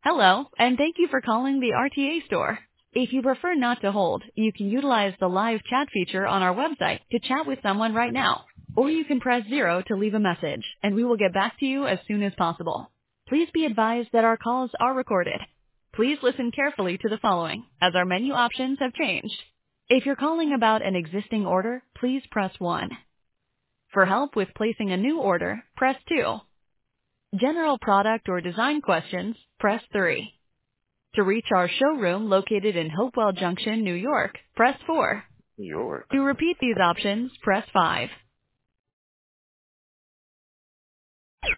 Hello, and thank you for calling the RTA store. If you prefer not to hold, you can utilize the live chat feature on our website to chat with someone right now. Or you can press 0 to leave a message, and we will get back to you as soon as possible. Please be advised that our calls are recorded. Please listen carefully to the following, as our menu options have changed. If you're calling about an existing order, please press 1. For help with placing a new order, press 2. General product or design questions, press 3. To reach our showroom located in Hopewell Junction, New York, press 4. New York. To repeat these options, press 5.